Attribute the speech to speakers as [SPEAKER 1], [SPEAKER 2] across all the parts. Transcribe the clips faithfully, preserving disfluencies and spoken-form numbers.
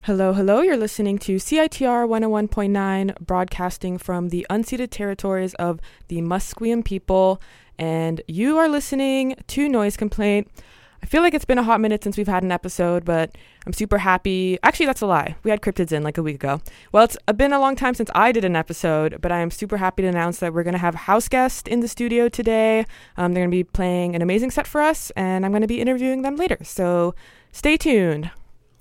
[SPEAKER 1] Hello, hello. You're listening to C I T R one oh one point nine, broadcasting from the unceded territories of the Musqueam people, and you are listening to Noise Complaint. I feel like it's been a hot minute since we've had an episode, but I'm super happy. Actually, that's a lie. We had Cryptids in like a week ago. Well, it's been a long time since I did an episode, but I am super happy to announce that we're going to have a house guest in the studio today. Um, they're going to be playing an amazing set for us, and I'm going to be interviewing them later. So stay tuned.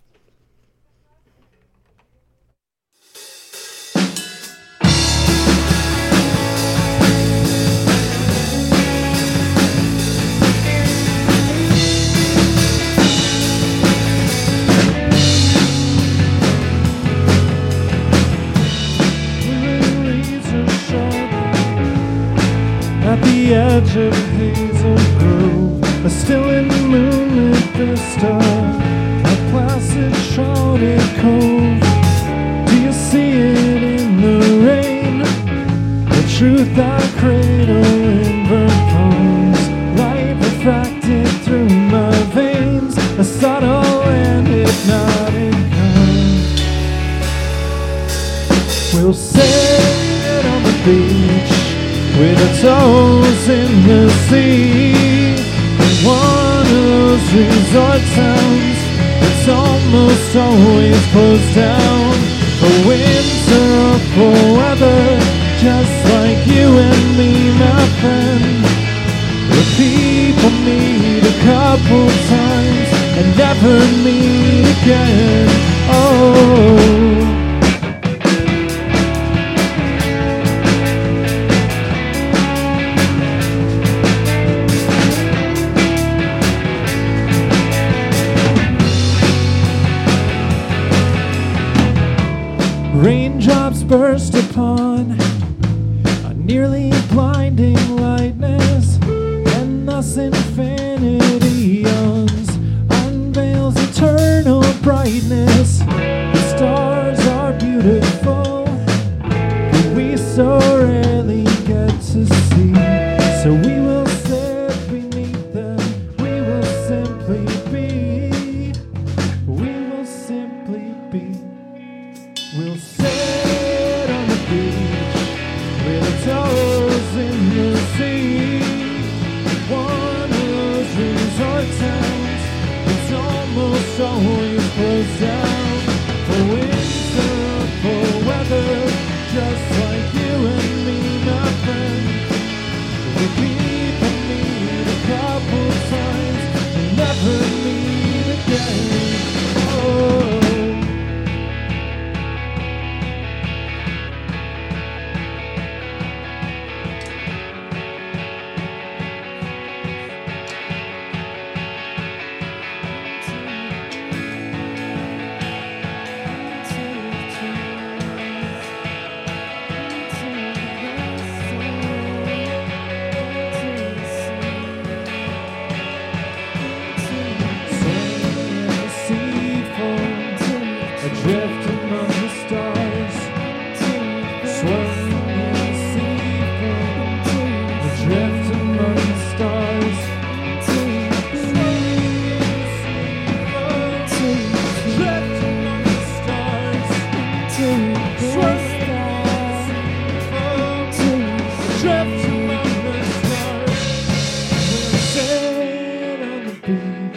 [SPEAKER 2] At the edge of Hazel Grove, a still in the moonlit vista, a placid shrouded cove. Do you see it in the rain? The truth I cradle in burnt palms, light refracted through my veins, a subtle and hypnotic calm. We'll sit on the beach with our toes in the sea, in one of those resort towns that's almost always closed down for winter or for weather, just like you and me, my friend. Where people meet a couple times and never meet again. Oh, raindrops burst upon a nearly blinding lightness, and thus infinity yawns, unveils eternal brightness. The stars are beautiful, but we so rarely get to see. So we will sit beneath them, we will simply be, we will simply be. We'll sit on the beach with our toes in the sea, one of those resort towns that's almost always closed down for winter or for weather, just like you and me, my friend. We people meet a couple times and never meet again. Oh, adrift among the stars, swirling in the sea foam, adrift among the stars, swirling in the sea foam, adrift among the stars, swirling in the sea foam, adrift among the stars. We'll sit on the beach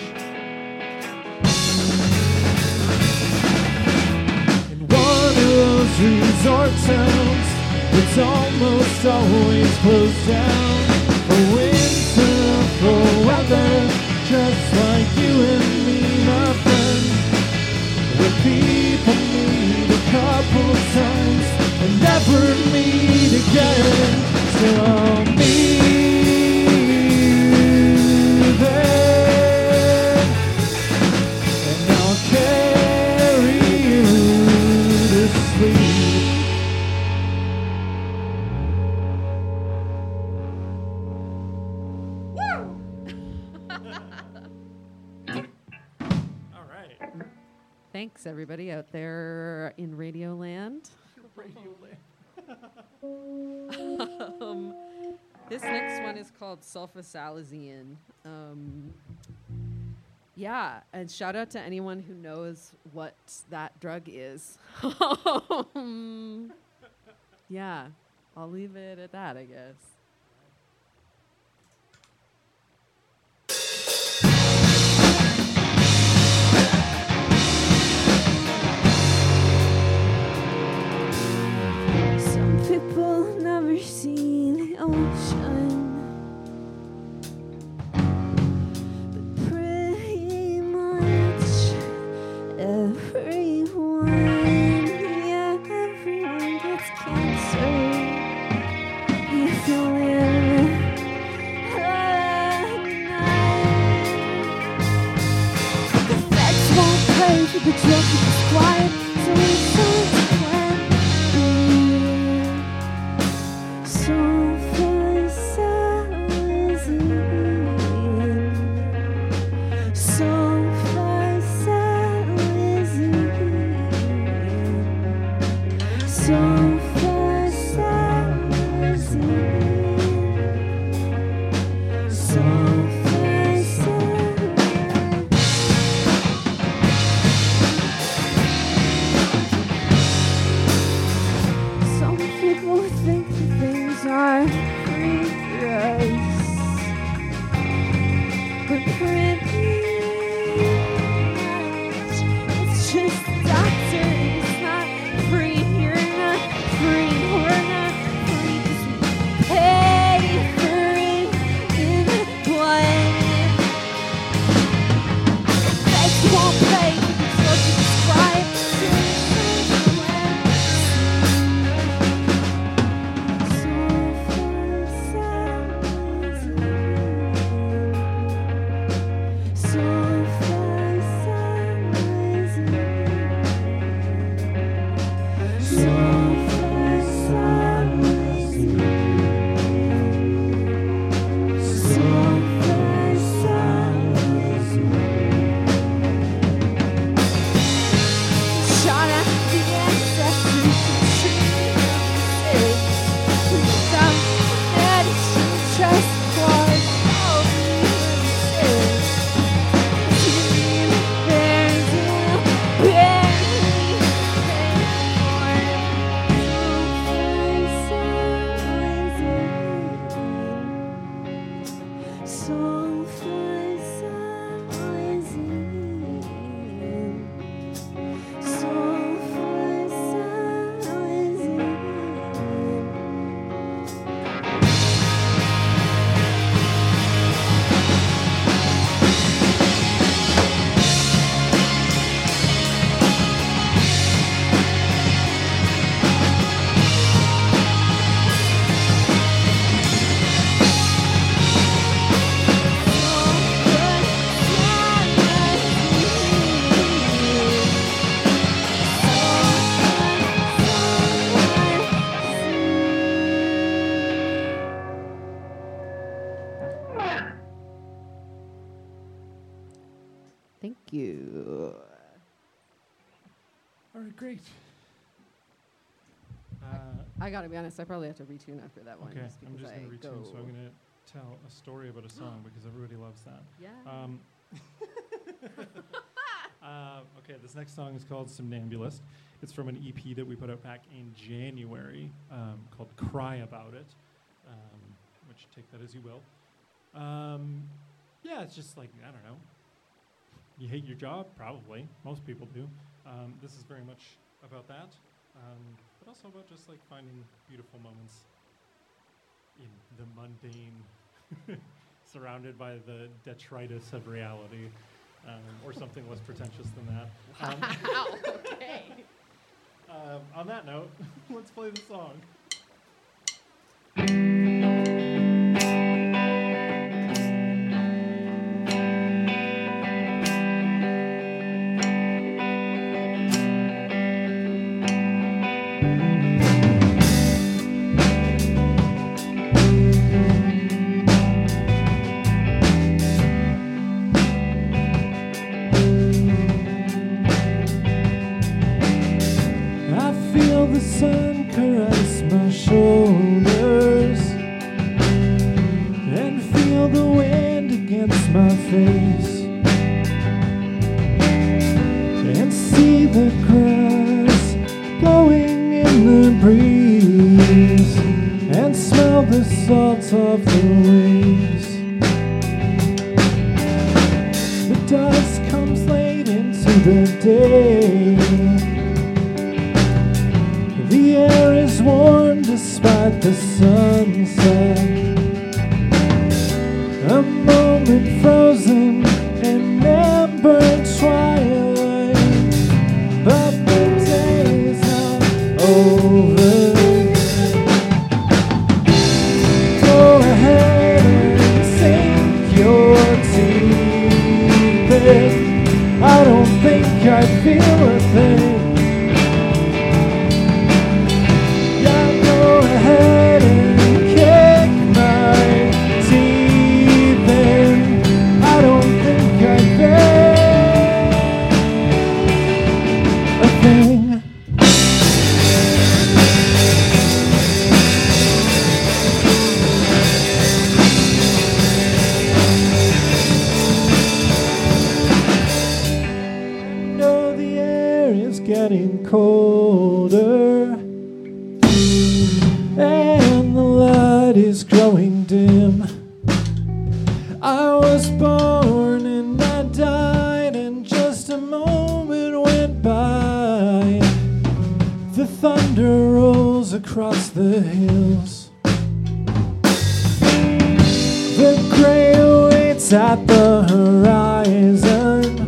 [SPEAKER 2] resort towns that's almost always closed down for winter or for weather, just like you and me, my friend. Where people meet a couple times and never meet again. So I'll meet you there, and I'll carry you to sleep.
[SPEAKER 3] Thanks, everybody out there in Radio Land. um, this next one is called Sulfasalazine. Um, Yeah, and shout out to anyone who knows what that drug is. Yeah, I'll leave it at that, I guess.
[SPEAKER 4] Some people never see the ocean, but pretty much everyone, yeah, everyone gets cancer if you live at night. The facts won't play for the drug to prescribe, so it's time to plan. So far salazine, so far salazine, so far salazine, so far salazine. Some people think that things are free for us, but pretty much it's just a doctor. It's not free. You're not free. We're not free 'cause we pay for it in blood. Facts won't pay for the drug you prescribe. So it's time to plan. Shout out to the ancestors who treated me without medicine, just cause all music. There's no barely so far salazine, so far salazine.
[SPEAKER 3] Thank you.
[SPEAKER 2] All right, great. Uh,
[SPEAKER 3] I gotta be honest, I probably have to retune after that one.
[SPEAKER 2] okay,
[SPEAKER 3] just
[SPEAKER 2] I'm
[SPEAKER 3] because
[SPEAKER 2] just
[SPEAKER 3] I
[SPEAKER 2] going to retune,
[SPEAKER 3] go.
[SPEAKER 2] so I'm going to tell a story about a song because everybody loves that.
[SPEAKER 3] Yeah.
[SPEAKER 2] Um, uh, okay, this next song is called Somnambulist. It's from an E P that we put out back in January um, called Cry About It, um, which take that as you will. Um, yeah, it's just like, I don't know. You hate your job? Probably. Most people do. Um, this is very much about that, um, but also about just like finding beautiful moments in the mundane, surrounded by the detritus of reality, um, or something less pretentious than that. Um,
[SPEAKER 3] Wow, okay.
[SPEAKER 2] um, on that note, let's play the song. The sun caress my shoulders and feel the wind against my face. the grass blowing in the breeze and smell the salt of the waves. The dusk comes late into the day. The air is warm despite the sunset. A moment frozen in amber twilight, but the days are over. Go ahead and sink your teeth in. I don't think I feel a thing. Yeah, go ahead and kick my teeth in. I don't think I feel a thing. No, the air is getting colder, and the light is growing dim. I was born and I died, and just a moment went by. The thunder rolls across the hills. The gray waits at the horizon.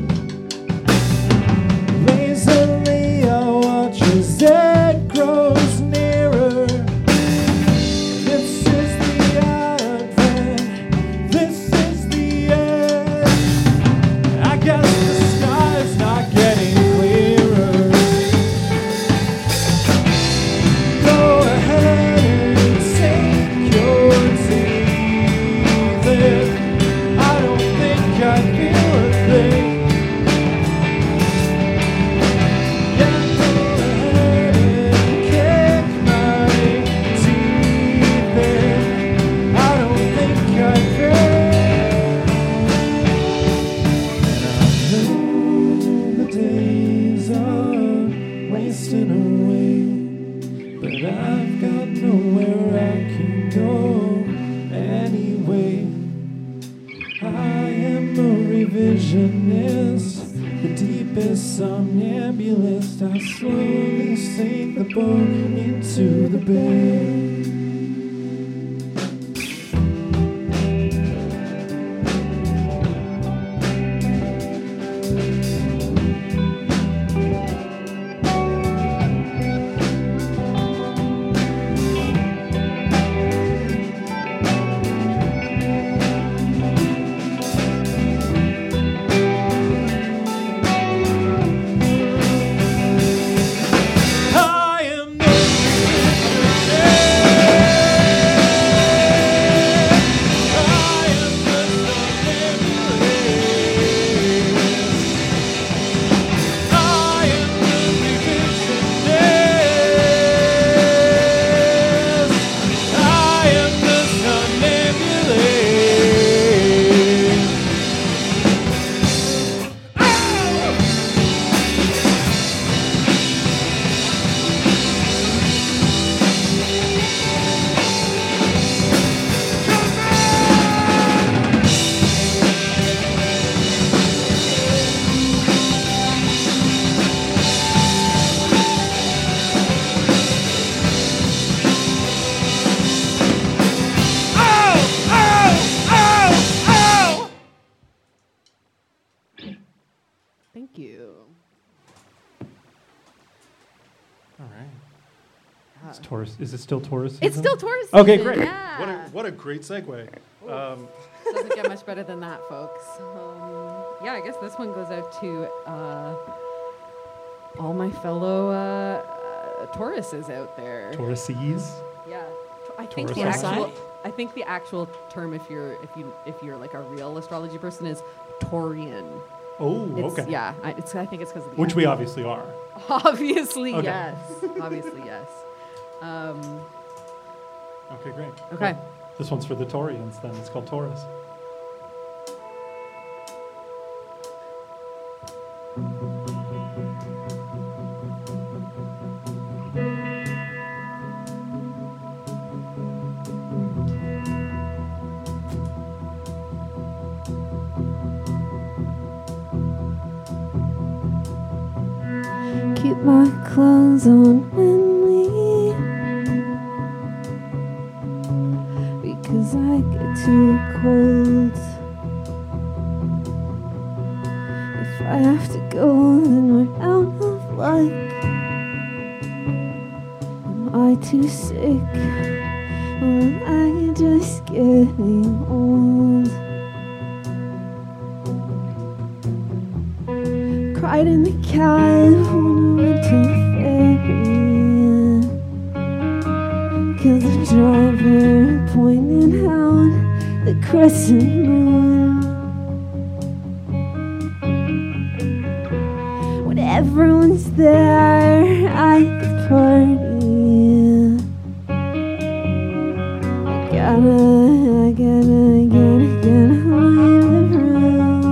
[SPEAKER 2] Lazily I watch as it grows nearer. This is the advent. This is the end. I guess the sky's not getting clearer. Go ahead and sink your teeth in. I don't think I feel a thing. Yeah, go ahead and kick my teeth in. I don't think I feel. And I know the days are wasting away, but I've got nowhere I can go anyway. I am a revisionist, the deepest somnambulist. I slowly sink the boat into the bay. I am the
[SPEAKER 5] It's Taurus. Is it still Taurus season?
[SPEAKER 3] It's still Taurus
[SPEAKER 5] Okay,
[SPEAKER 3] season,
[SPEAKER 5] great.
[SPEAKER 3] Yeah.
[SPEAKER 6] What a, what a great segue. Um,
[SPEAKER 3] Doesn't get much better than that, folks. Um, yeah, I guess this one goes out to uh, all my fellow uh, uh, Tauruses out there.
[SPEAKER 5] Tauruses.
[SPEAKER 3] Yeah, I think the
[SPEAKER 5] Taurus.
[SPEAKER 3] actual, I think the actual term, if you're if you if you're like a real astrology person, is Taurian.
[SPEAKER 5] Oh,
[SPEAKER 3] It's,
[SPEAKER 5] okay.
[SPEAKER 3] Yeah, I, it's, I think it's because of the
[SPEAKER 5] Which we obviously are.
[SPEAKER 3] obviously
[SPEAKER 5] Okay.
[SPEAKER 3] yes, obviously yes. Um,
[SPEAKER 5] Okay, great.
[SPEAKER 3] Okay.
[SPEAKER 5] Well, this one's for the Taurians then. It's called Taurus.
[SPEAKER 4] keep my clothes on when we, because I get too cold. If I have to go, then we're out of luck. Am I too sick, or am I just getting old? Cried in the cab when I went to the ferry. Killed the driver pointing out the crescent moon. When everyone's there at the party, I gotta, I gotta, I gotta, gotta leave the room.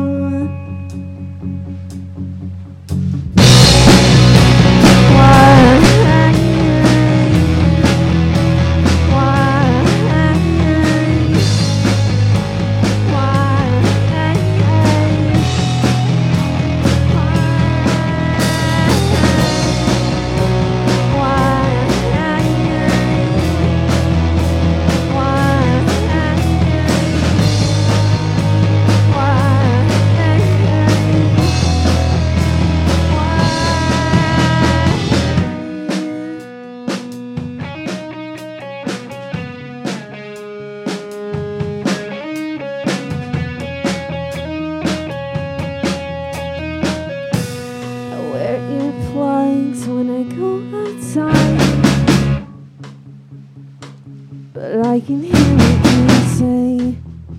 [SPEAKER 4] But I can hear what you say.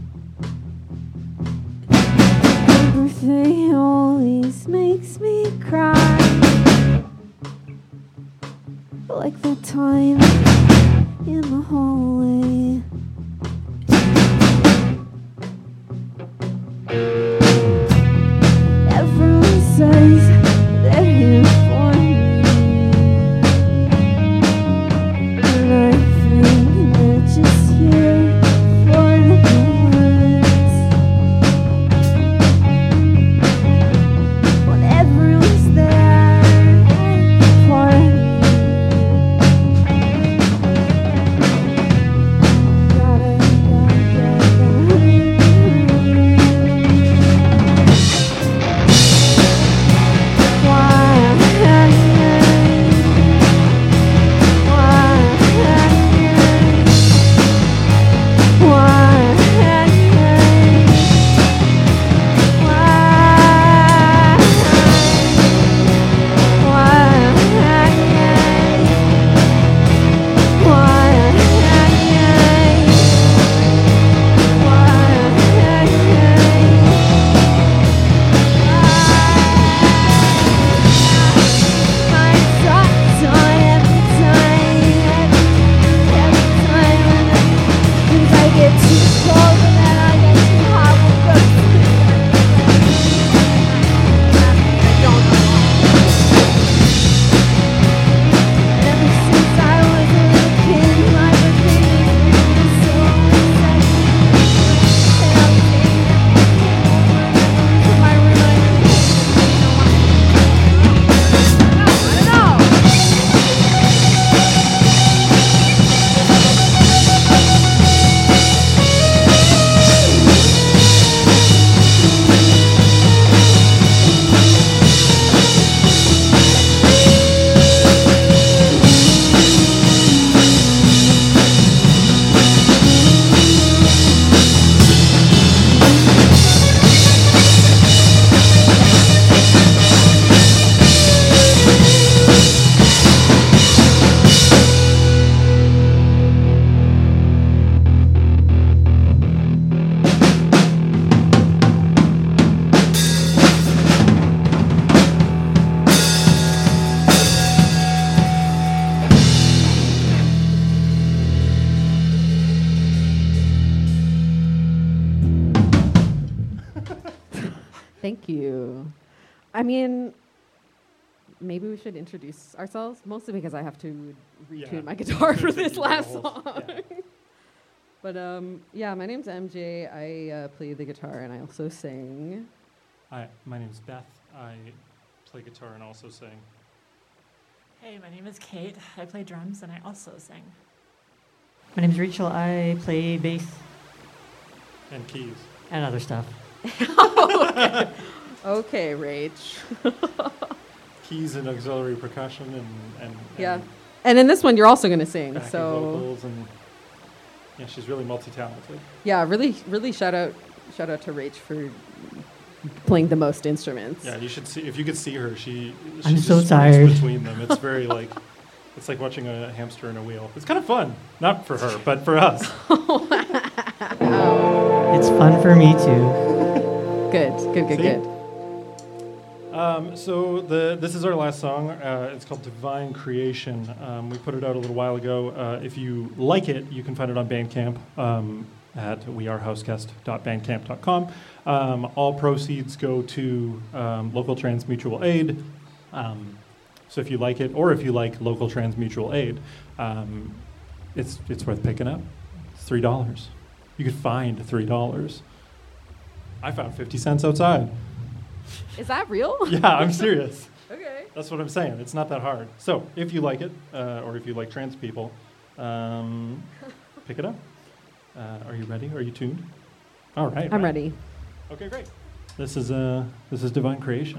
[SPEAKER 4] Your birthday always makes me cry, like that time in the hallway. Everyone says they're here for me, and I think they're just here for the words. When everyone's there at the party, gotta, gotta, gotta.
[SPEAKER 3] Thank you. I mean, maybe we should introduce ourselves, mostly because I have to retune
[SPEAKER 5] Yeah.
[SPEAKER 3] my guitar for
[SPEAKER 5] Retune
[SPEAKER 3] this
[SPEAKER 5] the
[SPEAKER 3] last
[SPEAKER 5] whole-
[SPEAKER 3] song.
[SPEAKER 5] yeah.
[SPEAKER 3] But um, yeah, my name's M J. I uh, play the guitar and I also sing.
[SPEAKER 5] Hi, my name's Beth. I play guitar and also sing.
[SPEAKER 7] Hey, my name is Kate. I play drums and I also sing.
[SPEAKER 8] My name's Rachel. I play bass
[SPEAKER 5] And keys.
[SPEAKER 8] and other stuff.
[SPEAKER 3] Okay, Rach.
[SPEAKER 5] Keys and auxiliary percussion and, and,
[SPEAKER 3] Yeah.
[SPEAKER 5] and
[SPEAKER 3] And in this one, you're also going to sing.
[SPEAKER 5] backing
[SPEAKER 3] So,
[SPEAKER 5] vocals and yeah, she's really multi-talented.
[SPEAKER 3] yeah, really, really shout out, shout out to Rach for playing the most instruments.
[SPEAKER 5] Yeah, you should see if you could see her. She she
[SPEAKER 8] I'm
[SPEAKER 5] just
[SPEAKER 8] so
[SPEAKER 5] sprints
[SPEAKER 8] tired.
[SPEAKER 5] between them. It's very like it's like watching a hamster in a wheel. It's kind of fun, not for her, but for us.
[SPEAKER 8] It's fun for me too.
[SPEAKER 3] Good, good, good,
[SPEAKER 5] See?
[SPEAKER 3] good.
[SPEAKER 5] Um, so the this is our last song. Uh, it's called Divine Creation. Um, we put it out a little while ago. Uh, if you like it, you can find it on Bandcamp um, at wearehouseguest dot bandcamp dot com. Um, all proceeds go to um, Local Trans Mutual Aid. Um, so if you like it, or if you like Local Trans Mutual Aid, um, it's it's worth picking up. It's three dollars. You could find three dollars. I found fifty cents outside.
[SPEAKER 3] Is that real?
[SPEAKER 5] Yeah, I'm serious.
[SPEAKER 3] Okay.
[SPEAKER 5] That's what I'm saying. It's not that hard. So if you like it, uh, or if you like trans people, um, pick it up. Uh, are you ready? Are you tuned? All right.
[SPEAKER 3] I'm
[SPEAKER 5] right.
[SPEAKER 3] ready.
[SPEAKER 5] Okay, great. This is uh, this is Divine Creation.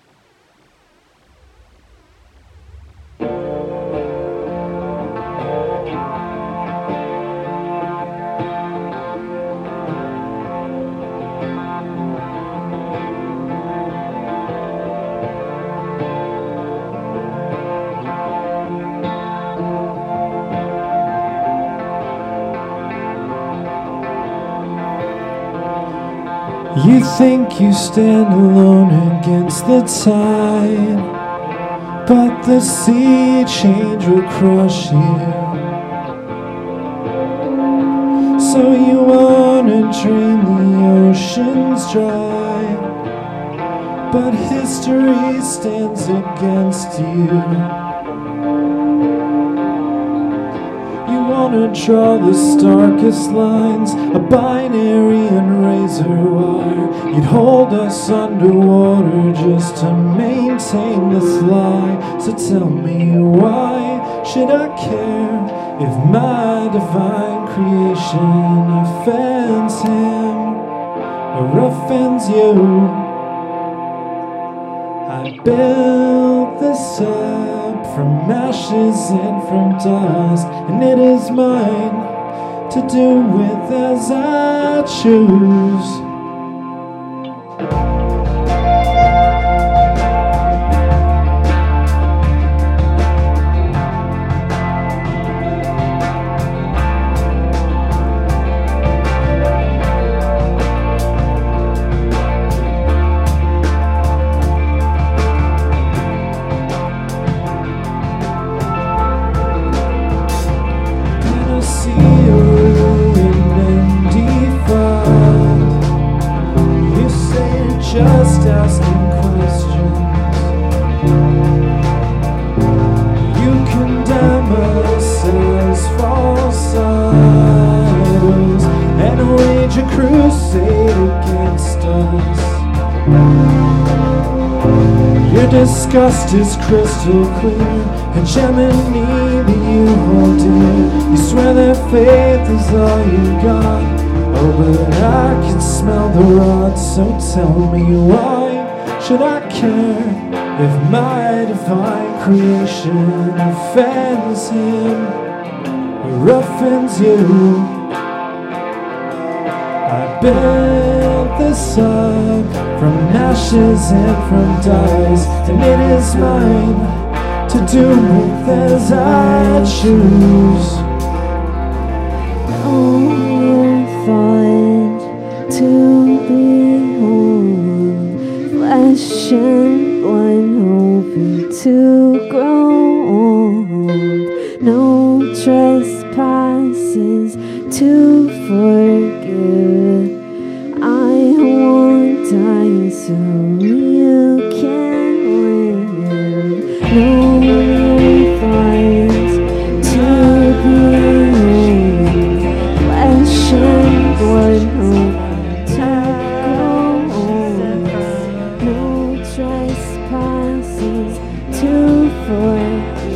[SPEAKER 2] You think you stand alone against the tide, but the sea change will crush you. So you wanna drain the oceans dry, but history stands against you. You wanna draw the starkest lines, a binary and razor wire. You'd hold us underwater just to maintain this lie. So tell me, why should I care if my divine creation offends him or offends you? I built this up from ashes and from dust, and it is mine to do with as I choose. Just asking questions. You condemn us as false idols and wage a crusade against us. Your disgust is crystal clear, hegemony that you hold dear. You swear that faith is all you got. Oh, but I can smell the rot, so tell me, why should I care if my divine creation offends him or offends you? I built this up from ashes and from dyes, and it is mine to do with as I choose.
[SPEAKER 4] Thought to behold flesh and blood, hoping to grow old. No trespasses to forgive. I won't die so you can live. No thoughts to behold flesh and blood, hope to grow old. No trespasses to forgive.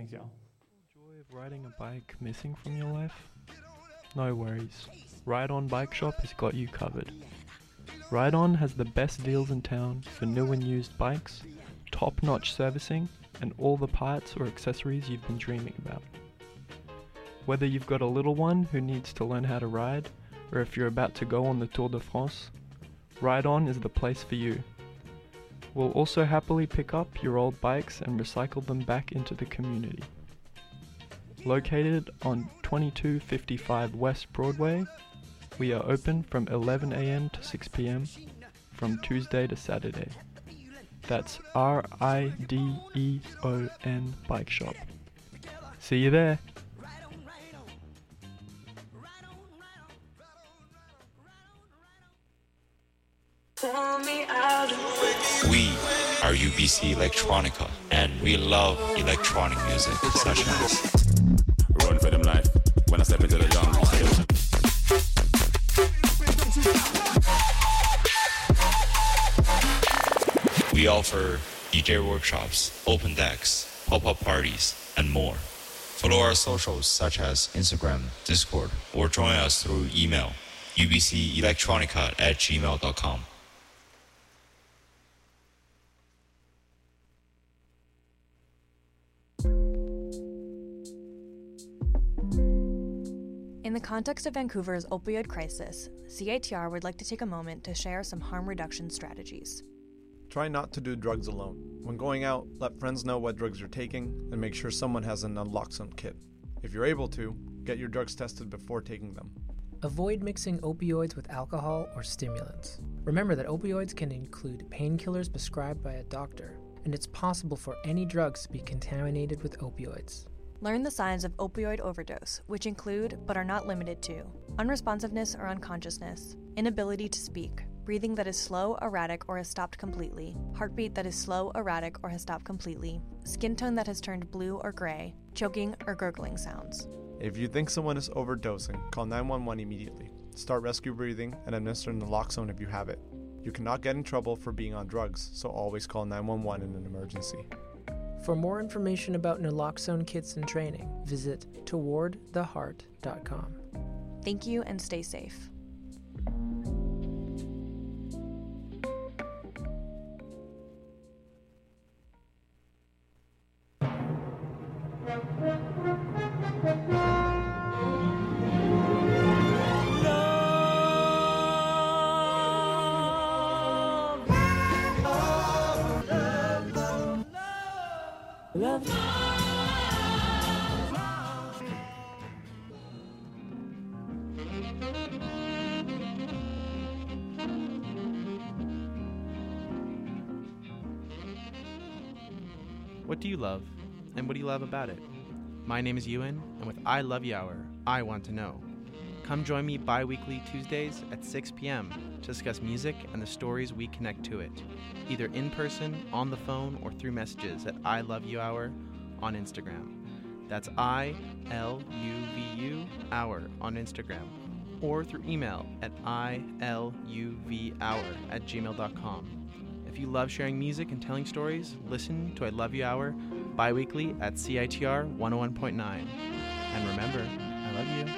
[SPEAKER 5] Thanks, y'all.
[SPEAKER 9] Joy of riding a bike missing from your life? No worries. Ride On Bike Shop has got you covered. Ride On has the best deals in town for new and used bikes, top-notch servicing, and all the parts or accessories you've been dreaming about. Whether you've got a little one who needs to learn how to ride, or if you're about to go on the Tour de France, Ride On is the place for you. We'll also happily pick up your old bikes and recycle them back into the community. Located on twenty-two fifty-five West Broadway, we are open from eleven a.m. to six p.m. from Tuesday to Saturday. That's R I D E O N Bike Shop. See you there.
[SPEAKER 10] We are U B C Electronica, and we love electronic music such as
[SPEAKER 11] Run for them life when I step into the jungle.
[SPEAKER 10] We offer D J workshops, open decks, pop-up parties, and more. Follow our socials such as Instagram, Discord, or join us through email u b c electronica at gmail dot com.
[SPEAKER 12] In the context of Vancouver's opioid crisis, C I T R would like to take a moment to share some harm reduction strategies.
[SPEAKER 13] Try not to do drugs alone. When going out, let friends know what drugs you're taking and make sure someone has an naloxone kit. If you're able to, get your drugs tested before taking them.
[SPEAKER 14] Avoid mixing opioids with alcohol or stimulants. Remember that opioids can include painkillers prescribed by a doctor, and it's possible for any drugs to be contaminated with opioids.
[SPEAKER 12] Learn the signs of opioid overdose, which include, but are not limited to, unresponsiveness or unconsciousness, inability to speak, breathing that is slow, erratic, or has stopped completely, heartbeat that is slow, erratic, or has stopped completely, skin tone that has turned blue or gray, choking or gurgling sounds.
[SPEAKER 13] If you think someone is overdosing, call nine one one immediately. Start rescue breathing and administer naloxone if you have it. You cannot get in trouble for being on drugs, so always call nine one one in an emergency.
[SPEAKER 14] For more information about naloxone kits and training, visit toward the heart dot com.
[SPEAKER 12] Thank you and stay safe.
[SPEAKER 4] Love.
[SPEAKER 15] What do you love, and what do you love about it? My name is Ewan, and with I Love You Hour, I want to know. Come join me bi-weekly Tuesdays at six p.m. to discuss music and the stories we connect to it, either in person, on the phone, or through messages at I Love You Hour on Instagram. That's I L U V U Hour on Instagram, or through email at I L U V Hour at gmail dot com. If you love sharing music and telling stories, listen to I Love You Hour bi-weekly at C I T R one oh one point nine. And remember, I love you.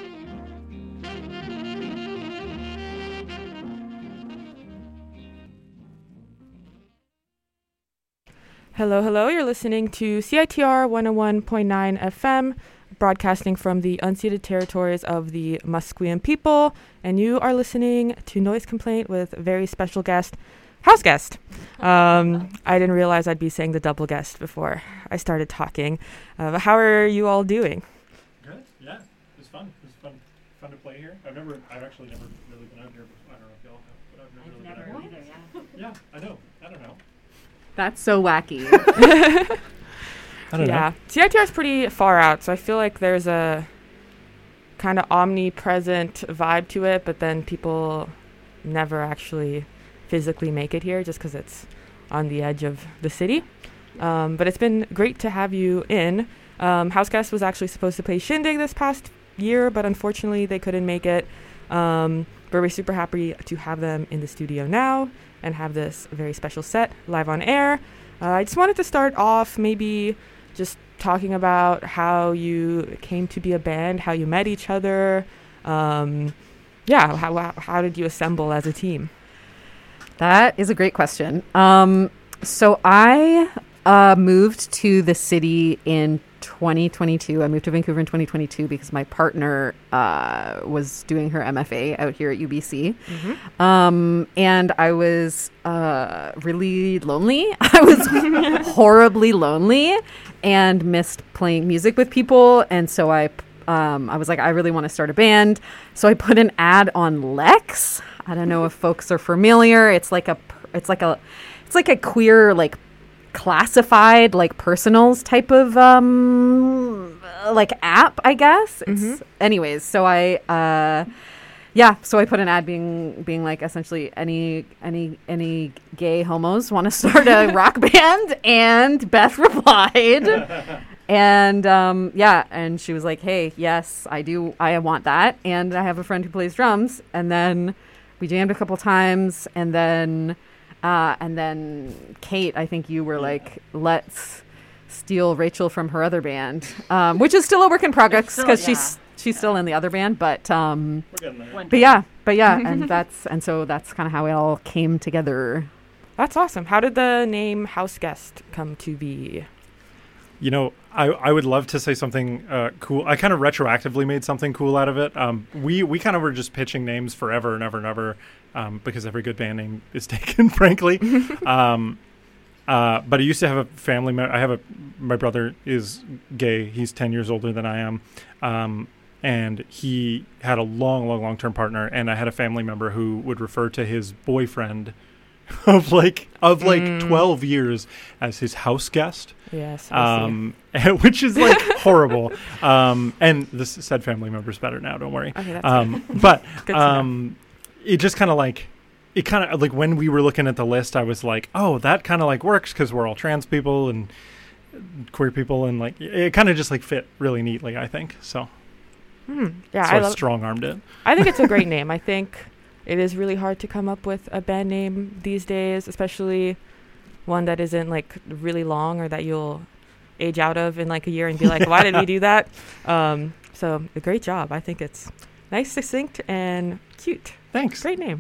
[SPEAKER 1] Hello, hello. You're listening to C I T R one oh one point nine F M, broadcasting from the unceded territories of the Musqueam people, and you are listening to Noise Complaint with a very special guest, house guest. Um, I didn't realize I'd be saying the double guest before I started talking. Uh, but how are you all doing?
[SPEAKER 5] Good. Yeah, it was fun. It was fun. Fun to play here. I've never. I've actually never really been out here before. I don't know if y'all have, but I've never
[SPEAKER 7] I've
[SPEAKER 5] really
[SPEAKER 7] never
[SPEAKER 5] been out
[SPEAKER 7] either.
[SPEAKER 5] here.
[SPEAKER 7] Yeah.
[SPEAKER 5] Yeah, I know. I don't know.
[SPEAKER 3] That's so wacky.
[SPEAKER 5] I don't
[SPEAKER 1] yeah.
[SPEAKER 5] know.
[SPEAKER 1] C I T R is pretty far out, so I feel like there's a kind of omnipresent vibe to it, but then people never actually physically make it here just because it's on the edge of the city. Um, but it's been great to have you in. Um, Houseguest was actually supposed to play Shindig this past year, but unfortunately they couldn't make it. Um, but we're super happy to have them in the studio now and have this very special set live on air. Uh, I just wanted to start off maybe just talking about how you came to be a band, how you met each other. Um, yeah, how, how how did you assemble as a team?
[SPEAKER 3] That is a great question. Um, so I uh, moved to the city in twenty twenty-two. I moved to Vancouver in twenty twenty-two because my partner uh, was doing her M F A out here at U B C. Mm-hmm. Um, and I was uh, really lonely. I was horribly lonely and missed playing music with people. And so I, um, I was like, I really want to start a band. So I put an ad on Lex. I don't know if folks are familiar. It's like a, it's like a, it's like a queer, like, classified, like, personals type of um like app, I guess. It's mm-hmm. anyways, so I uh yeah, so I put an ad being being like, essentially, any any any gay homos want to start a rock band, and Beth replied. And um yeah, and she was like, hey, yes, I do, I want that, and I have a friend who plays drums. And then we jammed a couple times, and then Uh, and then Kate, I think you were like, let's steal Rachel from her other band, um, which is still a work in progress because yeah. she's she's still in the other band. But um, but yeah, but yeah, and that's and so that's kind of how it all came together.
[SPEAKER 1] That's awesome. How did the name House Guest come to be?
[SPEAKER 5] You know, I, I would love to say something uh, cool. I kind of retroactively made something cool out of it. Um, we we kind of were just pitching names forever and ever and ever um, because every good band name is taken, frankly. um, uh, but I used to have a family. Me- I have a my brother is gay. He's ten years older than I am, um, and he had a long, long, long term partner. And I had a family member who would refer to his boyfriend of like of like mm. twelve years as his house guest.
[SPEAKER 1] Yes,
[SPEAKER 5] um, which is like horrible. Um, and this said family member's better now. Don't worry.
[SPEAKER 1] Okay, that's
[SPEAKER 5] um, but um, it just kind of like it kind of like when we were looking at the list, I was like, oh, that kind of like works because we're all trans people and queer people, and like it kind of just like fit really neatly, I think. So
[SPEAKER 1] hmm. yeah,
[SPEAKER 5] so
[SPEAKER 1] I,
[SPEAKER 5] I
[SPEAKER 1] lo-
[SPEAKER 5] strong armed it.
[SPEAKER 1] I think it's a great name. I think it is really hard to come up with a band name these days, especially one that isn't like really long or that you'll age out of in like a year and be like, why did we do that? Um, so a great job. I think it's nice, succinct, and cute.
[SPEAKER 5] Thanks.
[SPEAKER 1] Great name.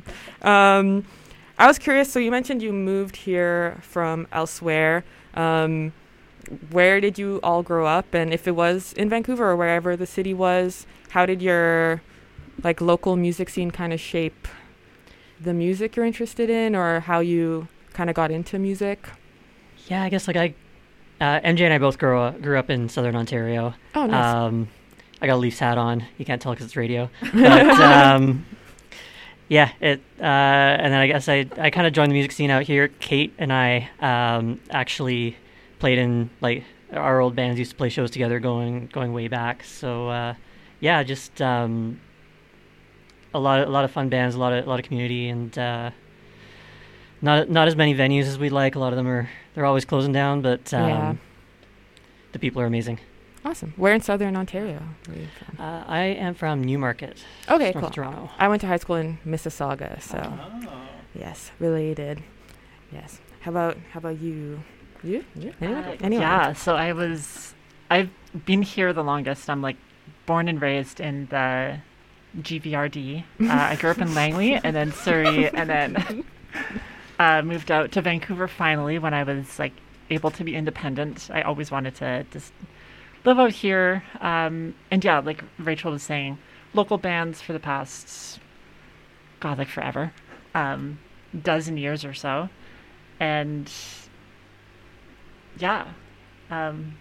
[SPEAKER 1] Um, I was curious. So you mentioned you moved here from elsewhere. Um, where did you all grow up? And if it was in Vancouver or wherever the city was, how did your like local music scene kind of shape the music you're interested in, or how you kind of got into music?
[SPEAKER 8] Yeah, I guess like I, uh, M J and I both grew up, grew up in Southern Ontario.
[SPEAKER 1] Oh, nice.
[SPEAKER 8] Um, I got a Leafs hat on. You can't tell because it's radio. But um, yeah, it. Uh, and then I guess I, I kind of joined the music scene out here. Kate and I um, actually played in like our old bands. Used to play shows together, going going way back. So uh, yeah, just um, a lot of, a lot of fun bands, a lot of a lot of community, and. Uh, Not not as many venues as we'd like. A lot of them are they're always closing down, but um,
[SPEAKER 1] yeah.
[SPEAKER 8] the people are amazing.
[SPEAKER 1] Awesome. Where in Southern Ontario are you from?
[SPEAKER 8] Uh, I am from Newmarket.
[SPEAKER 1] Okay,
[SPEAKER 8] North
[SPEAKER 1] cool.
[SPEAKER 8] Toronto.
[SPEAKER 1] I went to high school in Mississauga, so
[SPEAKER 5] Oh.
[SPEAKER 1] yes, related. Yes. How about how about you? You? you? Anyone?
[SPEAKER 7] Uh,
[SPEAKER 1] Anyone?
[SPEAKER 7] Yeah, so I was, I've been here the longest. I'm like born and raised in the G V R D. Uh, I grew up in Langley and then Surrey and then uh, moved out to Vancouver finally when I was like able to be independent. I always wanted to just live out here. Um, and yeah, like Rachel was saying, local bands for the past, God, like forever, um, dozen years or so. And yeah. Um,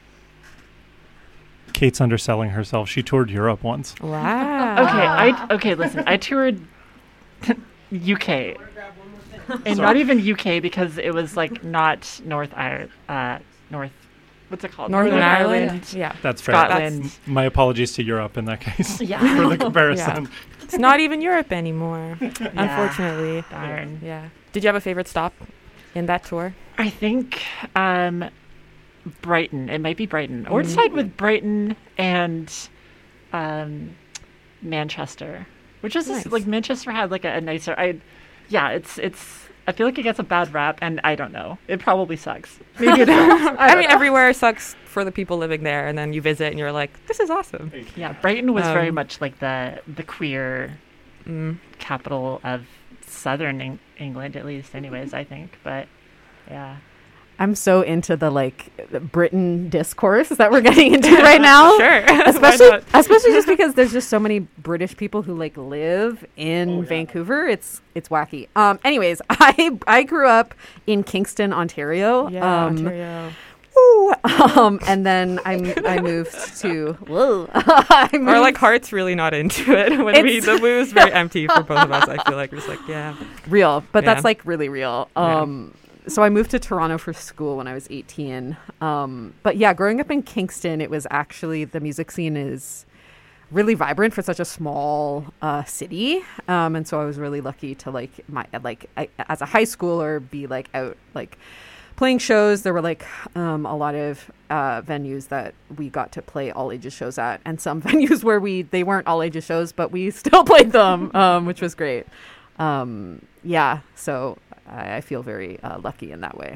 [SPEAKER 5] Kate's underselling herself. She toured Europe once.
[SPEAKER 1] Wow.
[SPEAKER 7] Okay, I okay. Listen, I toured U K, and
[SPEAKER 5] Sorry.
[SPEAKER 7] not even U K because it was like not North Ireland. Uh, North, what's it called?
[SPEAKER 1] Northern Ireland? Yeah.
[SPEAKER 5] That's fair.
[SPEAKER 7] Scotland.
[SPEAKER 5] That's my apologies to Europe in that case.
[SPEAKER 7] Yeah.
[SPEAKER 5] For the comparison.
[SPEAKER 1] Yeah. It's not even Europe anymore, unfortunately.
[SPEAKER 7] Darn.
[SPEAKER 1] Yeah. Did you have a favorite stop in that tour?
[SPEAKER 7] I think um, Brighton. It might be Brighton. Or
[SPEAKER 1] Mm.
[SPEAKER 7] decide with Brighton and um, Manchester, which is
[SPEAKER 1] Nice.
[SPEAKER 7] just, like Manchester had like a, a nicer. I, yeah, it's it's I feel like it gets a bad rap, and I don't know. It probably sucks.
[SPEAKER 1] Maybe it does.
[SPEAKER 7] I
[SPEAKER 1] I mean,
[SPEAKER 7] know.
[SPEAKER 1] everywhere sucks for the people living there, and then you visit, and you're like, "This is awesome."
[SPEAKER 7] Yeah, Brighton was very
[SPEAKER 1] Um,
[SPEAKER 7] much like the the queer
[SPEAKER 1] Mm.
[SPEAKER 7] capital of southern Eng- England, at least, anyways. I think, but yeah.
[SPEAKER 3] I'm so into the like Britain discourse that we're getting into right now.
[SPEAKER 1] Sure. Why
[SPEAKER 3] especially
[SPEAKER 1] not?
[SPEAKER 3] especially just because there's just so many British people who like live in Vancouver. It's it's wacky. Um. Anyways, I I grew up in Kingston, Ontario.
[SPEAKER 1] Yeah,
[SPEAKER 3] um,
[SPEAKER 1] Ontario.
[SPEAKER 3] woo, um. And then I m- I moved to whoa. I
[SPEAKER 1] Or
[SPEAKER 3] moved-
[SPEAKER 1] like Heart's really not into it when we
[SPEAKER 3] It's-
[SPEAKER 1] the move's very empty for both of us. I feel like we're just like, yeah,
[SPEAKER 3] real, but
[SPEAKER 1] Yeah.
[SPEAKER 3] that's like really real. Um, so I moved to Toronto for school when I was eighteen. Um, but yeah, growing up in Kingston, it was actually the music scene is really vibrant for such a small uh, city. Um, and so I was really lucky to like my like I, as a high schooler be like out like playing shows. There were like um, a lot of uh, venues that we got to play all ages shows at, and some venues where we they weren't all ages shows, but we still played them, um, which was great. Um, yeah, so I, I feel very uh, lucky in that way.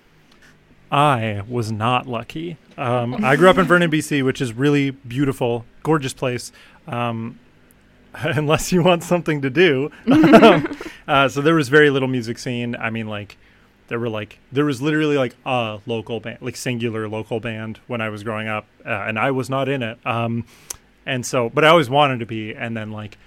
[SPEAKER 5] I was not lucky. Um, I grew up in Vernon, B C, which is really beautiful, gorgeous place. Um, unless you want something to do. um, uh, so there was very little music scene. I mean, like, there were like, there was literally like a local band, like singular local band when I was growing up, uh, and I was not in it. Um, and so, but I always wanted to be. And then like,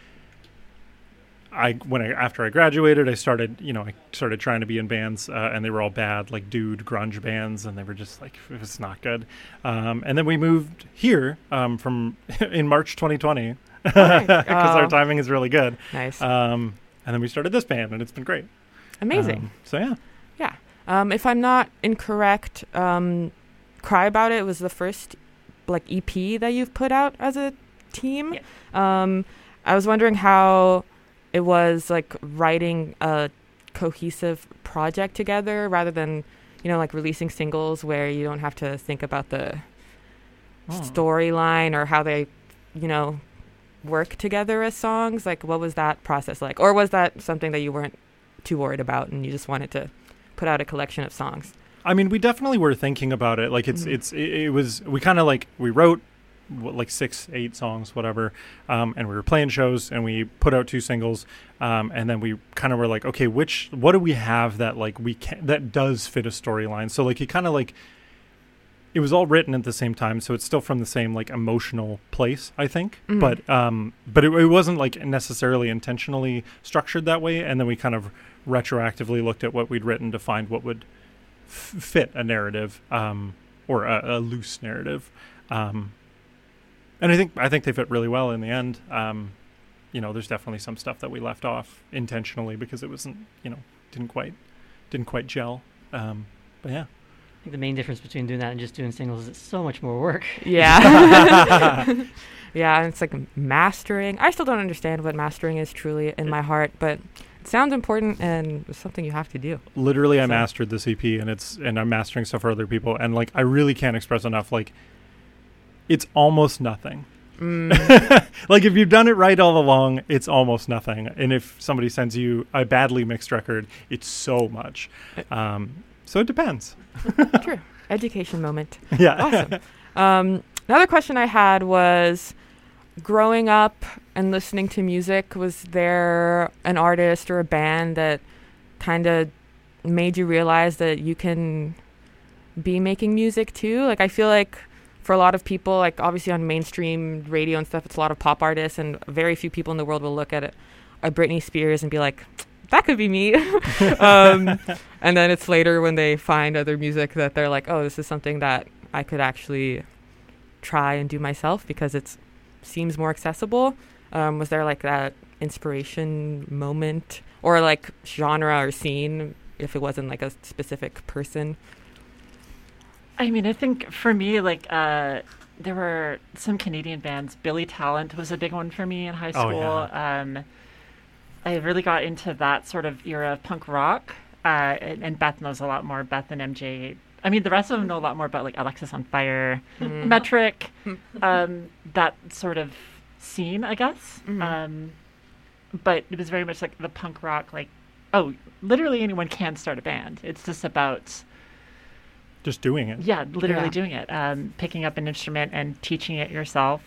[SPEAKER 5] I when I after I graduated, I started, you know, I started trying to be in bands, uh, and they were all bad, like dude grunge bands, and they were just like, it was not good. Um, and then we moved here um, from in March twenty twenty because our
[SPEAKER 1] Oh.
[SPEAKER 5] timing is really good.
[SPEAKER 1] Nice.
[SPEAKER 5] Um, and then we started this band, and it's been great.
[SPEAKER 1] Amazing.
[SPEAKER 5] Um, so yeah.
[SPEAKER 1] Yeah. Um, if I'm not incorrect, um, Cry About It was the first like E P that you've put out as a team. Um, I was wondering how it was like writing a cohesive project together rather than, you know, like releasing singles where you don't have to think about the
[SPEAKER 5] Oh.
[SPEAKER 1] storyline or how they, you know, work together as songs. Like, what was that process like? Or was that something that you weren't too worried about and you just wanted to put out a collection of songs?
[SPEAKER 5] I mean, we definitely were thinking about it. Like, it's
[SPEAKER 1] Mhm.
[SPEAKER 5] it's it, it was we kind of like we wrote what, like six, eight songs, whatever, um, and we were playing shows, and we put out two singles, um, and then we kind of were like, okay, which what do we have that like we can that does fit a storyline? So like, you kind of like it was all written at the same time, so it's still from the same like emotional place, I think.
[SPEAKER 1] Mhm.
[SPEAKER 5] But um, but it, it wasn't like necessarily intentionally structured that way, and then we kind of retroactively looked at what we'd written to find what would f- fit a narrative, um, or a, a loose narrative, um, and I think I think they fit really well in the end. Um, you know, there's definitely some stuff that we left off intentionally because it wasn't, you know, didn't quite didn't quite gel. Um, but yeah.
[SPEAKER 8] I think the main difference between doing that and just doing singles is it's so much more work.
[SPEAKER 1] Yeah. Yeah, and it's like mastering. I still don't understand what mastering is truly in my heart, but it sounds important and it's something you have to do.
[SPEAKER 5] Literally, I
[SPEAKER 1] So-
[SPEAKER 5] mastered this E P, and it's and I'm mastering stuff for other people, and like I really can't express enough. Like, it's almost nothing.
[SPEAKER 1] Mm.
[SPEAKER 5] Like, if you've done it right all along, it's almost nothing. And if somebody sends you a badly mixed record, it's so much. Um, so it depends.
[SPEAKER 1] True. Education moment.
[SPEAKER 5] Yeah.
[SPEAKER 1] Awesome. Um, another question I had was, growing up and listening to music, was there an artist or a band that kind of made you realize that you can be making music too? Like, I feel like for a lot of people, like obviously on mainstream radio and stuff, it's a lot of pop artists, and very few people in the world will look at it, a Britney Spears and be like, that could be me. um, and then it's later when they find other music that they're like, oh, this is something that I could actually try and do myself because it seems more accessible. Um, was there like that inspiration moment or like genre or scene if it wasn't like a specific person?
[SPEAKER 7] I mean, I think for me, like, uh, there were some Canadian bands. Billy Talent was a big one for me in high
[SPEAKER 5] Oh,
[SPEAKER 7] school.
[SPEAKER 5] yeah.
[SPEAKER 7] Um, I really got into that sort of era of punk rock. Uh, and, and Beth knows a lot more. Beth and M J. I mean, the rest of them know a lot more about like Alexis on Fire,
[SPEAKER 1] Mm.
[SPEAKER 7] Metric, um, that sort of scene, I guess.
[SPEAKER 1] Mhm.
[SPEAKER 7] Um, but it was very much like the punk rock, like oh, literally anyone can start a band. It's just about
[SPEAKER 5] just doing it.
[SPEAKER 7] Yeah, literally
[SPEAKER 1] Yeah.
[SPEAKER 7] doing it. Um, picking up an instrument and teaching it yourself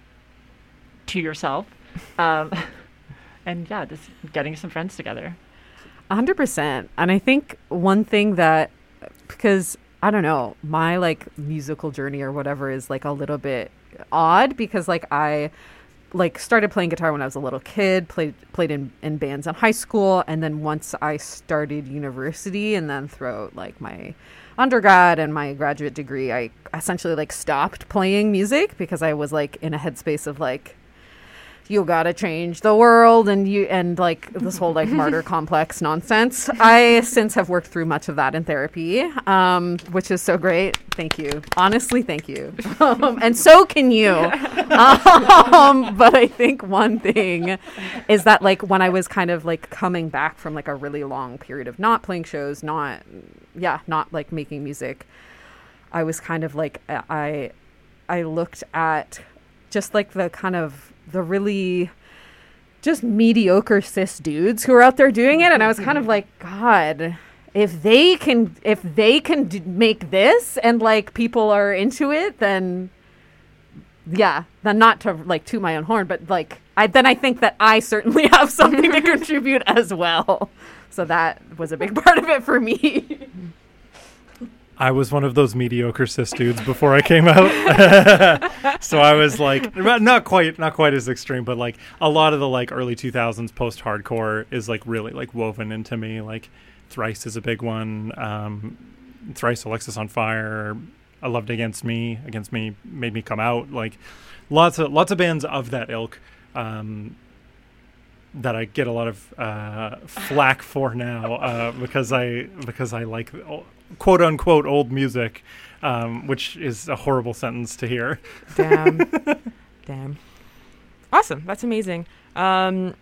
[SPEAKER 7] to yourself. Um, and yeah, just getting some friends together.
[SPEAKER 3] A hundred percent. And I think one thing that, because I don't know, my like musical journey or whatever is like a little bit odd because like I like started playing guitar when I was a little kid, played played in, in bands in high school, and then once I started university and then throughout like my undergrad and my graduate degree, I essentially like stopped playing music because I was like in a headspace of like, you gotta change the world and you and like this whole like martyr complex nonsense. I since have worked through much of that in therapy, um, which is so great. Thank you. Honestly, thank you. Um, and so can you. Um, but I think one thing is that like when I was kind of like coming back from like a really long period of not playing shows, not yeah, not like making music, I was kind of like I I looked at just like the kind of the really just mediocre cis dudes who are out there doing it, and I was kind of like, God, if they can if they can d- make this and like people are into it, then yeah, then not to like toot my own horn, but like I then I think that I certainly have something to contribute as well. So that was a big part of it for me.
[SPEAKER 5] I was one of those mediocre cis dudes before I came out. So I was like, not quite, not quite as extreme, but like a lot of the like early two thousands post-hardcore is like really like woven into me. Like Thrice is a big one. Um, Thrice, Alexis on Fire, I Loved Against Me. Against Me made me come out. Like lots of lots of bands of that ilk um, that I get a lot of uh, flack for now uh, because I because I like quote unquote old music, um, which is a horrible sentence to hear.
[SPEAKER 1] Damn. Damn. Awesome. That's amazing. Um,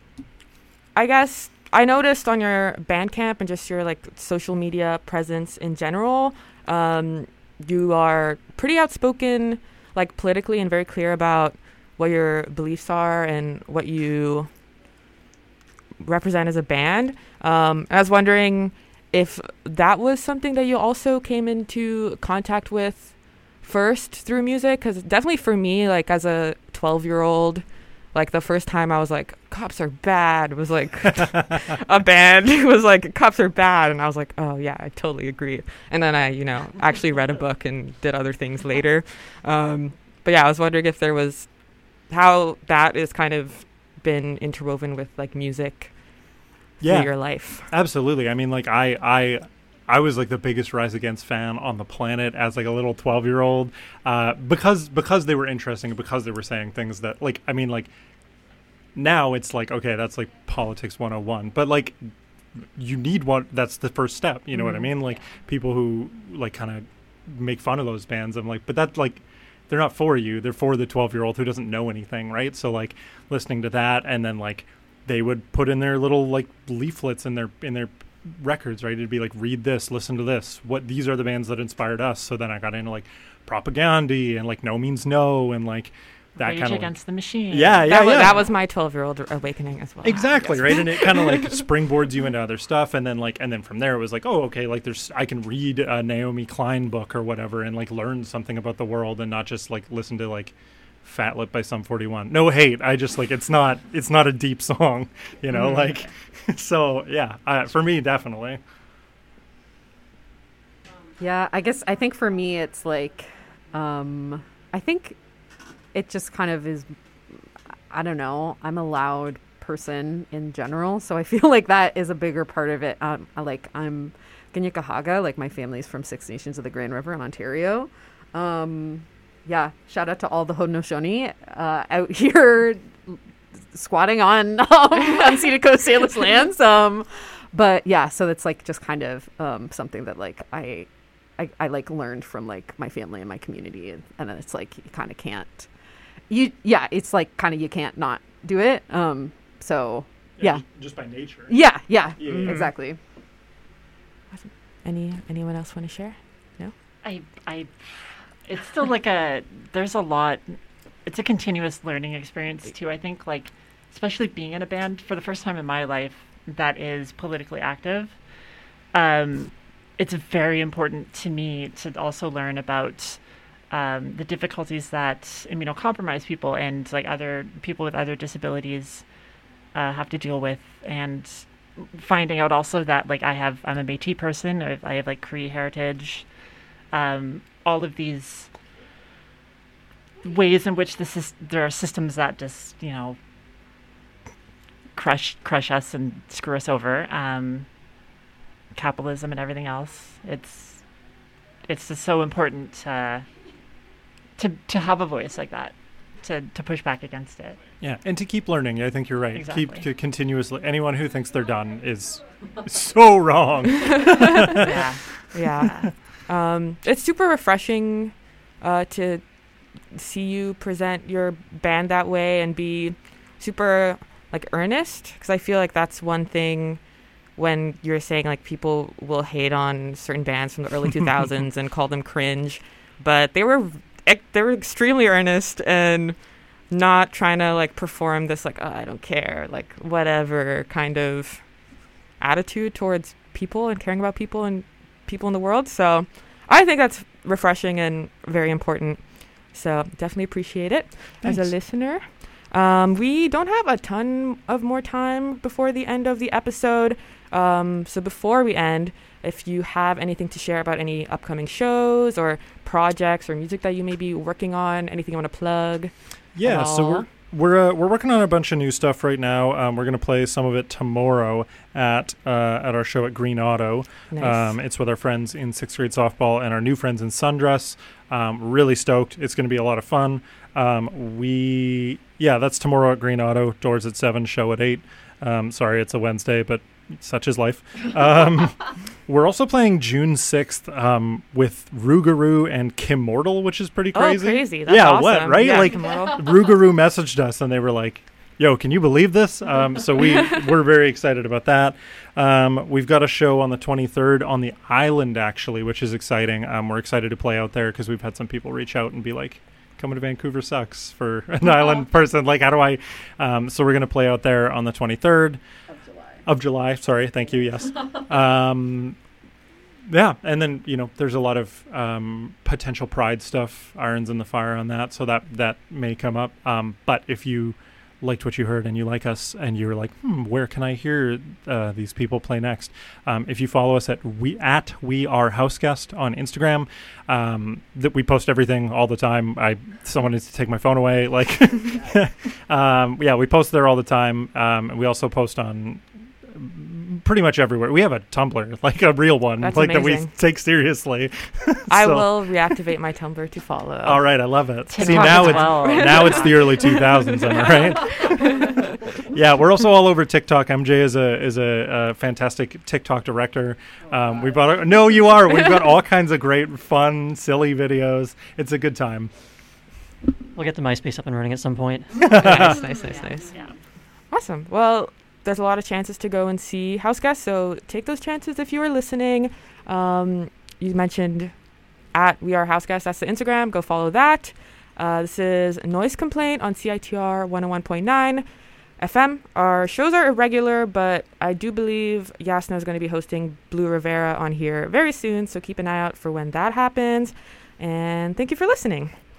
[SPEAKER 1] I guess I noticed on your Bandcamp and just your like social media presence in general, um, you are pretty outspoken, like politically, and very clear about what your beliefs are and what you represent as a band. Um, I was wondering if that was something that you also came into contact with first through music, because definitely for me, like as a twelve year old, like the first time I was like, cops are bad, was like a band was like, cops are bad, and I was like, oh yeah, I totally agree. And then I, you know, actually read a book and did other things later. Um, but yeah, I was wondering if there was how that is kind of been interwoven with like music
[SPEAKER 5] yeah,
[SPEAKER 1] through your life.
[SPEAKER 5] Absolutely. I mean, like I, I, I was like the biggest Rise Against fan on the planet as like a little twelve year old, uh, because because they were interesting, because they were saying things that like I mean like now it's like okay, that's like politics one oh one, but like you need one. That's the first step. You know mm-hmm. what I mean? Like people who like kind of make fun of those bands. I'm like, but that's like. They're not for you. They're for the twelve year old who doesn't know anything, right? So like listening to that, and then like they would put in their little like leaflets in their in their records, right? It'd be like, read this, listen to this. What these are the bands that inspired us. So then I got into like Propaganda and like No Means No and like that
[SPEAKER 7] Rage
[SPEAKER 5] kind of
[SPEAKER 7] Against the Machine.
[SPEAKER 5] Yeah, yeah,
[SPEAKER 1] that was,
[SPEAKER 5] yeah.
[SPEAKER 1] That was my twelve year old awakening as well.
[SPEAKER 5] Exactly,
[SPEAKER 1] Yes.
[SPEAKER 5] right? And it kind of like springboards you into other stuff, and then like and then from there it was like, oh, okay, like there's I can read a Naomi Klein book or whatever and like learn something about the world and not just like listen to like Fat Lip by Sum forty-one. No hate, I just like it's not it's not a deep song, you know, like so yeah, uh, for me definitely.
[SPEAKER 3] Yeah, I guess I think for me it's like um I think it just kind of is, I don't know, I'm a loud person in general, so I feel like that is a bigger part of it. Um, I like I'm Ganyakahaga, like my family's from Six Nations of the Grand River in Ontario. Um, yeah, shout out to all the Haudenosaunee uh, out here squatting on um, unceded Coast Salish lands. Um, but yeah, so it's like just kind of um, something that like I, I, I like learned from like my family and my community, and, and it's like you kind of can't. You yeah, it's like kind of you can't not do it. Um, so yeah,
[SPEAKER 5] yeah. Just by nature.
[SPEAKER 3] Yeah, yeah,
[SPEAKER 5] yeah,
[SPEAKER 3] mm-hmm.
[SPEAKER 5] yeah.
[SPEAKER 3] exactly.
[SPEAKER 1] Awesome. Any anyone else want to share? No.
[SPEAKER 7] I I, it's still like a there's a lot. It's a continuous learning experience too. I think like especially being in a band for the first time in my life. that is politically active, um, it's very important to me to also learn about um, the difficulties that immunocompromised people and like other people with other disabilities uh, have to deal with, and finding out also that like I have I'm a Métis person, I have, I have like Cree heritage, um, all of these ways in which this is there are systems that just you know crush crush us and screw us over. Um, capitalism and everything else. It's it's just so important uh, to to have a voice like that, to to push back against it.
[SPEAKER 5] Yeah, and to keep learning. I think you're right.
[SPEAKER 7] Exactly.
[SPEAKER 5] Keep to continuously. Anyone who thinks they're done is so wrong.
[SPEAKER 1] yeah, yeah. Um, it's super refreshing uh, to see you present your band that way and be super like earnest, because I feel like that's one thing when you're saying like people will hate on certain bands from the early two thousands and call them cringe, but they were they were extremely earnest and not trying to like perform this like, oh, I don't care, like whatever kind of attitude towards people and caring about people and people in the world. So I think that's refreshing and very important. So definitely appreciate it. Thanks. As a listener. Um, we don't have a ton of more time before the end of the episode. Um, so before we end, if you have anything to share about any upcoming shows or projects or music that you may be working on, anything you want to plug?
[SPEAKER 5] Yeah, so we're we're uh, we're working on a bunch of new stuff right now. Um, we're going to play some of it tomorrow at uh, at our show at Green Auto.
[SPEAKER 1] Nice.
[SPEAKER 5] Um, it's with our friends in sixth grade softball and our new friends in Sundress. Um, really stoked. It's going to be a lot of fun. Um, we yeah, that's tomorrow at Green Auto. Doors at seven, show at eight. Um, sorry, it's a Wednesday, but such is life. Um, we're also playing June sixth um, with Rougarou and Kim Mortal, which is pretty crazy.
[SPEAKER 1] Oh, crazy. That's
[SPEAKER 5] yeah,
[SPEAKER 1] awesome.
[SPEAKER 5] what, right?
[SPEAKER 1] Yeah,
[SPEAKER 5] like,
[SPEAKER 1] Kim Mortal.
[SPEAKER 5] Rougarou messaged us and they were like, yo, can you believe this? Um, so we, we're very excited about that. Um, we've got a show on the twenty-third on the island, actually, which is exciting. Um, we're excited to play out there because we've had some people reach out and be like, coming to Vancouver sucks for an island person. Like, how do I? Um, so we're going to play out there on the twenty-third. Of July, sorry, thank you, yes. Um, yeah, and then, you know, there's a lot of um, potential Pride stuff, irons in the fire on that, so that, that may come up. Um, but if you liked what you heard and you like us and you're like, hmm, where can I hear uh, these people play next? Um, if you follow us at we at we are houseguest on Instagram, um, that we post everything all the time. I someone needs to take my phone away. Like, um, yeah, we post there all the time. Um, and we also post on pretty much everywhere. We have a Tumblr, like a real one,
[SPEAKER 1] That's
[SPEAKER 5] like
[SPEAKER 1] amazing.
[SPEAKER 5] that we take seriously.
[SPEAKER 1] I
[SPEAKER 5] So-
[SPEAKER 1] will reactivate my Tumblr to follow.
[SPEAKER 5] All right, I love it.
[SPEAKER 1] TikTok
[SPEAKER 5] See, now
[SPEAKER 1] as
[SPEAKER 5] it's
[SPEAKER 1] well.
[SPEAKER 5] now it's the early two thousands, am I right? Yeah, we're also all over TikTok. M J is a is a, a fantastic TikTok director. Um, we brought no, you are. We've got all kinds of great, fun, silly videos. It's a good time.
[SPEAKER 8] We'll get the MySpace up and running at some point.
[SPEAKER 1] nice, nice, nice,
[SPEAKER 7] Yeah.
[SPEAKER 1] nice.
[SPEAKER 7] Yeah.
[SPEAKER 1] Awesome. Well, there's a lot of chances to go and see Houseguest, so take those chances if you are listening. Um, you mentioned at We Are Houseguest. That's the Instagram. Go follow that. Uh, this is Noise Complaint on C I T R one oh one point nine F M. Our shows are irregular, but I do believe Yasna is going to be hosting Blue Rivera on here very soon, so keep an eye out for when that happens. And thank you for listening.